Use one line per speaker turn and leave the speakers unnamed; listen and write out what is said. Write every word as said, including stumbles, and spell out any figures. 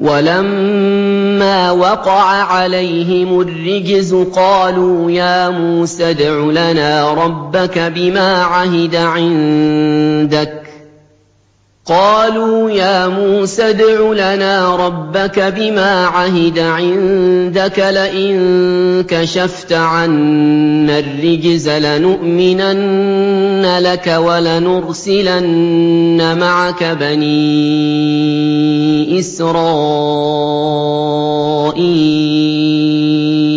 وَلَمَّا وَقَعَ عَلَيْهِمُ الرِّجْزُ قَالُوا يَا مُوسَى ادْعُ لَنَا رَبَّكَ بِمَا عَهِدَ عِندَكَ قَالُوا يَا مُوسَى ادْعُ لَنَا رَبَّكَ بِمَا عَهِدَ عِندَكَ لَئِن كَشَفْتَ عَنَّا الرِّجْزَ لَنُؤْمِنَنَّ لَكَ وَلَنُرْسِلَنَّ مَعَكَ بَنِي إِسْرَائِيلَ